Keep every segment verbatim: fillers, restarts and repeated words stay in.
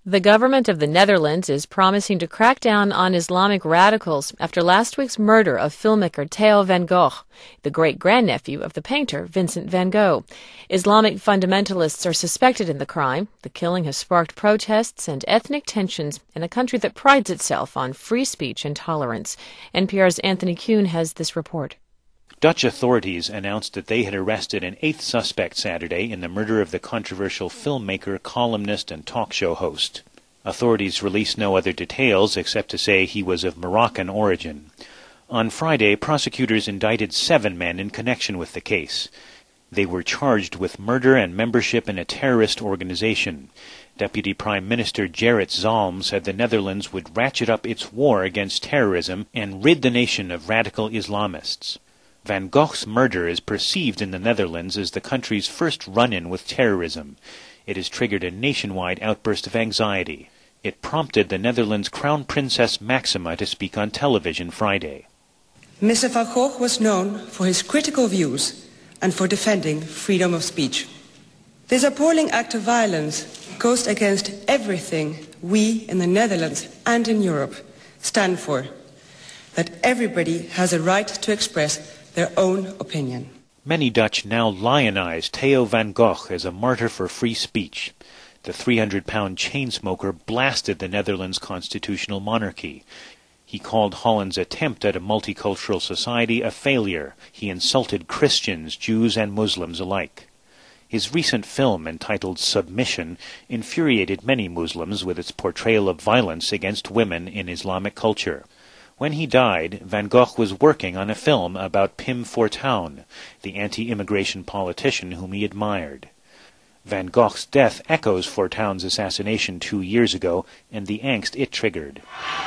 The government of the Netherlands is promising to crack down on Islamic radicals after last week's murder of filmmaker Theo van Gogh, the great-grandnephew of the painter Vincent van Gogh. Islamic fundamentalists are suspected in the crime. The killing has sparked protests and ethnic tensions in a country that prides itself on free speech and tolerance. N P R's Anthony Kuhn has this report. Dutch authorities announced that they had arrested an eighth suspect Saturday in the murder of the controversial filmmaker, columnist, and talk show host. Authorities released no other details except to say he was of Moroccan origin. On Friday, prosecutors indicted seven men in connection with the case. They were charged with murder and membership in a terrorist organization. Deputy Prime Minister Gerrit Zalm said the Netherlands would ratchet up its war against terrorism and rid the nation of radical Islamists. Van Gogh's murder is perceived in the Netherlands as the country's first run-in with terrorism. It has triggered a nationwide outburst of anxiety. It prompted the Netherlands Crown Princess Maxima to speak on television Friday. Mister Van Gogh was known for his critical views and for defending freedom of speech. This appalling act of violence goes against everything we in the Netherlands and in Europe stand for, that everybody has a right to express their own opinion. Many Dutch now lionize Theo van Gogh as a martyr for free speech. The three hundred pound chain smoker blasted the Netherlands' constitutional monarchy. He called Holland's attempt at a multicultural society a failure. He insulted Christians, Jews, and Muslims alike. His recent film, entitled Submission, infuriated many Muslims with its portrayal of violence against women in Islamic culture. When he died, Van Gogh was working on a film about Pim Fortuyn, the anti-immigration politician whom he admired. Van Gogh's death echoes Fortuyn's assassination two years ago and the angst it triggered.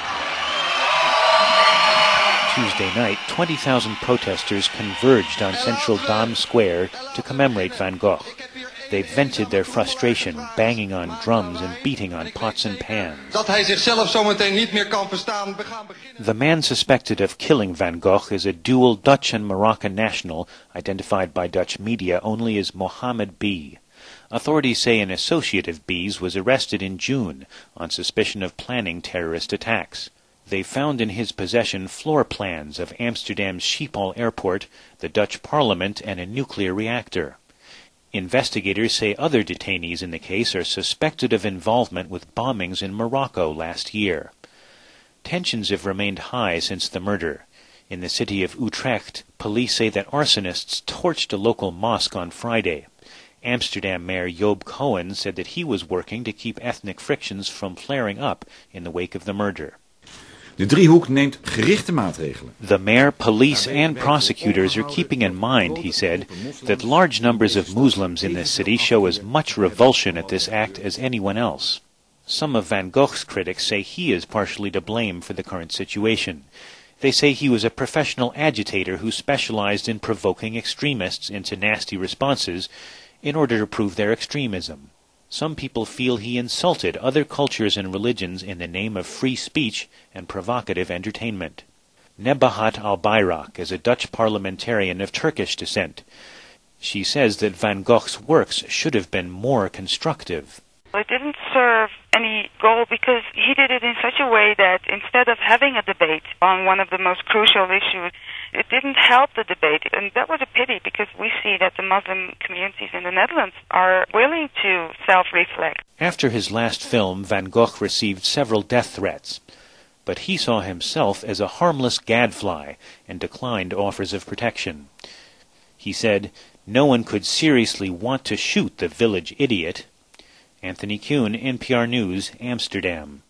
Tuesday night, twenty thousand protesters converged on central Dam Square to commemorate Van Gogh. They vented their frustration, banging on drums and beating on pots and pans. The man suspected of killing Van Gogh is a dual Dutch and Moroccan national, identified by Dutch media only as Mohammed B. Authorities say an associate of B's was arrested in June on suspicion of planning terrorist attacks. They found in his possession floor plans of Amsterdam's Schiphol airport, the Dutch parliament, and a nuclear reactor. Investigators say other detainees in the case are suspected of involvement with bombings in Morocco last year. Tensions have remained high since the murder. In the city of Utrecht, police say that arsonists torched a local mosque on Friday. Amsterdam Mayor Joop Cohen said that he was working to keep ethnic frictions from flaring up in the wake of the murder. De driehoek neemt gerichte maatregelen. The mayor, police, and prosecutors are keeping in mind, he said, that large numbers of Muslims in this city show as much revulsion at this act as anyone else. Some of Van Gogh's critics say he is partially to blame for the current situation. They say he was a professional agitator who specialized in provoking extremists into nasty responses in order to prove their extremism. Some people feel he insulted other cultures and religions in the name of free speech and provocative entertainment. Nebahat Al-Bayrak is a Dutch parliamentarian of Turkish descent. She says that Van Gogh's works should have been more constructive. It didn't serve any goal because he did it in such a way that instead of having a debate on one of the most crucial issues, it didn't help the debate. And that was a pity because we see that the Muslim communities in the Netherlands are willing to self-reflect. After his last film, Van Gogh received several death threats. But he saw himself as a harmless gadfly and declined offers of protection. He said, "No one could seriously want to shoot the village idiot." Anthony Kuhn, N P R News, Amsterdam.